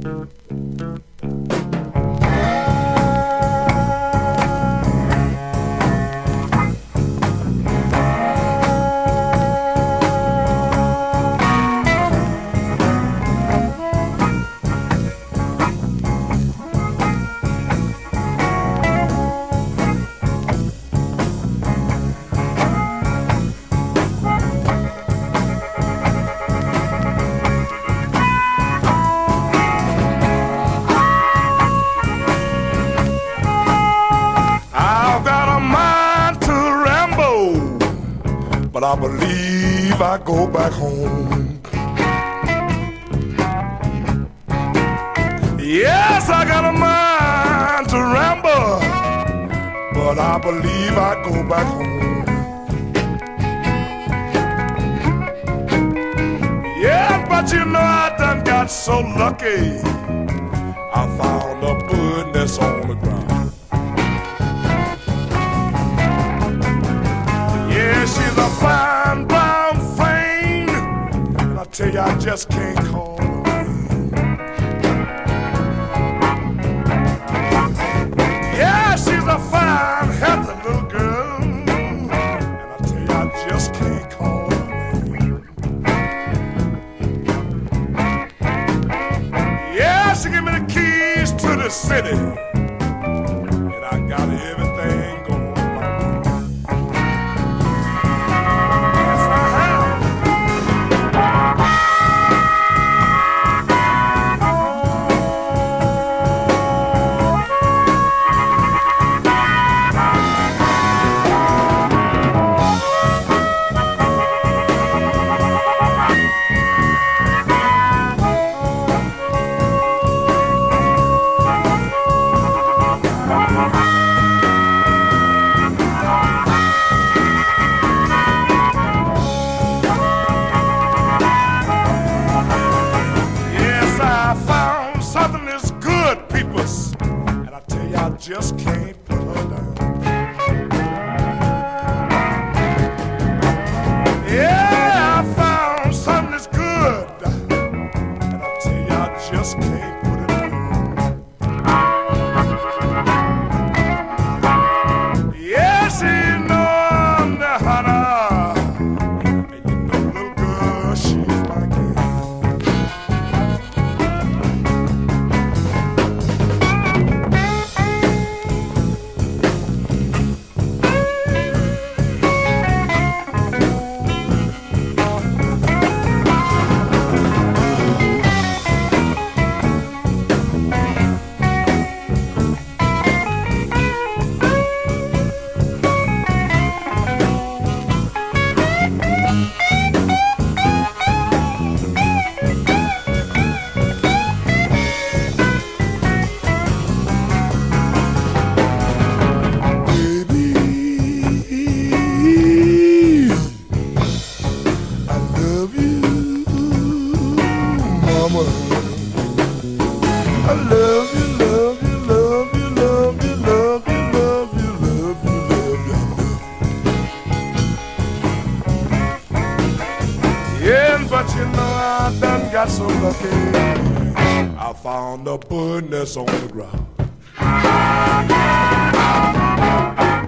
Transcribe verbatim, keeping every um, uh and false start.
But I believe I go back home. Yes, I got a mind to ramble, but I believe I go back home. Yeah, but you know I done got so lucky, I found a bird that's on the ground. She's a fine brown flame, and I tell you I just can't call her name. Yeah, she's a fine, healthy little girl, and I tell you I just can't call her name. Yeah, she gave me the keys to the city, and I got everything going. Just can't put her down. Yeah, I found something that's good, and I tell you I just can't put it down. Yeah, she know I'm the hunter, and you know, little girl, she's my girl. I love you, love you, love you, love you, love you, love you, love you, love you, love you. Yeah, but you know I done got so lucky, I found a bird nest on the ground.